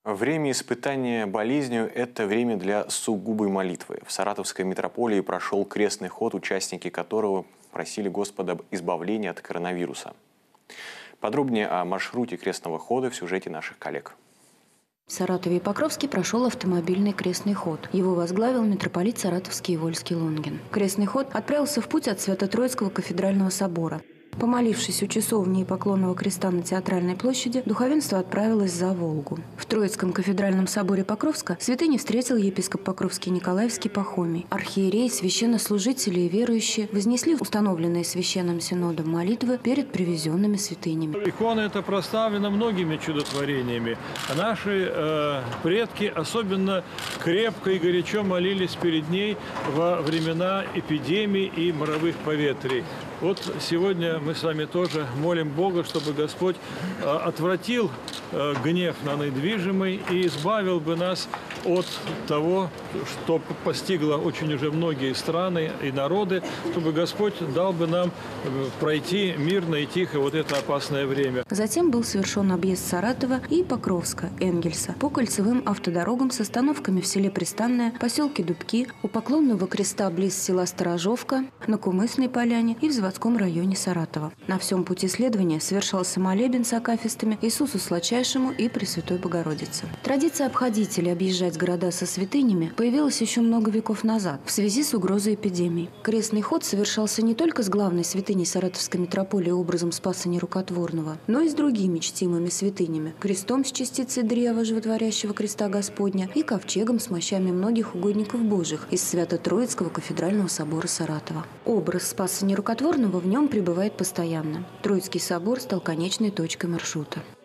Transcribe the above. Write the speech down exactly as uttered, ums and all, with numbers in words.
Время испытания болезнью – это время для сугубой молитвы. В Саратовской митрополии прошел крестный ход, участники которого просили Господа об избавлении от коронавируса. Подробнее о маршруте крестного хода в сюжете наших коллег. В Саратове и Покровске прошел автомобильный крестный ход. Его возглавил митрополит Саратовский и Вольский Лунгин. Крестный ход отправился в путь от Свято-Троицкого кафедрального собора. Помолившись у часовни и поклонного креста на Театральной площади, духовенство отправилось за Волгу. В Троицком кафедральном соборе Покровска святыню встретил епископ Покровский Николаевский Пахомий. Архиереи, священнослужители и верующие вознесли установленные священным синодом молитвы перед привезенными святынями. Икона эта прославлена многими чудотворениями. Наши э, предки особенно крепко и горячо молились перед ней во времена эпидемий и моровых поветрий. Вот сегодня мы с вами тоже молим Бога, чтобы Господь отвратил гнев на недвижимый и избавил бы нас от того, что постигло очень уже многие страны и народы, чтобы Господь дал бы нам пройти мирно и тихо вот это опасное время. Затем был совершен объезд Саратова и Покровска, Энгельса, по кольцевым автодорогам с остановками в селе Пристанное, поселке Дубки, у Поклонного креста близ села Сторожовка, на Кумысной поляне и в Заводском районе Саратова. На всем пути следования совершался молебен с акафистами Иисусу Сладчайшему и Пресвятой Богородице. Традиция обходителей объезжать города со святынями появилась еще много веков назад в связи с угрозой эпидемии. Крестный ход совершался не только с главной святыней Саратовской митрополии образом Спаса Нерукотворного, но и с другими чтимыми святынями – крестом с частицей древа, животворящего креста Господня, и ковчегом с мощами многих угодников Божьих из Свято-Троицкого кафедрального собора Саратова. Образ Спаса Нерукотворного в нем пребывает постоянно. Троицкий собор стал конечной точкой маршрута.